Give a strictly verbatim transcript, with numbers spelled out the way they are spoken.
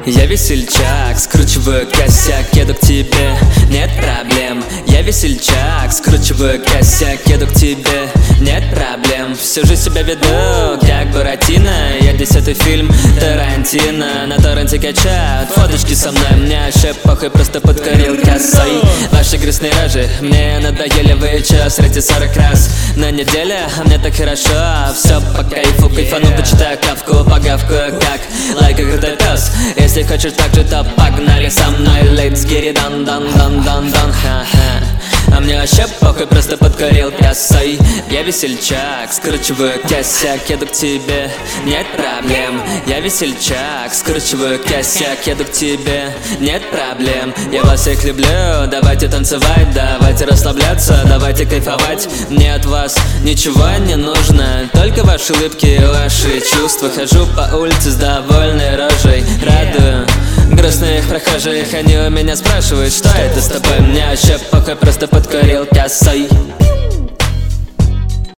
Я весельчак, скручиваю косяк, еду к тебе, нет проблем. Я весельчак, скручиваю косяк, еду к тебе, нет проблем. Всю жизнь себя веду, как Буратино. Я десятый фильм Тарантино. На торренте качают фоточки со мной. Мне вообще похуй, просто подкорил косой. Ваши грустные рожи мне надоели, вы чё, срете сорок раз на неделе, а мне так хорошо. Все по кайфу, кайфану, почитаю кавку, погавкую как лайка крутой пес. Если хочешь так же, то погнали со мной. Let's get it done, done, done, done, done, ха-ха. А мне вообще похуй, просто подкорил косой. Я весельчак, скручиваю косяк, еду к тебе, нет проблем. Я весельчак, скручиваю косяк, еду к тебе, нет проблем. Я вас всех люблю, давайте танцевать, давайте расслабляться, давайте кайфовать. Мне от вас ничего не нужно, только ваши улыбки, ваши чувства. Хожу по улице с довольной рожей, радую грустных прохожих. Они у меня спрашивают, что это с тобой? Мне вообще похуй, просто подкорил косой.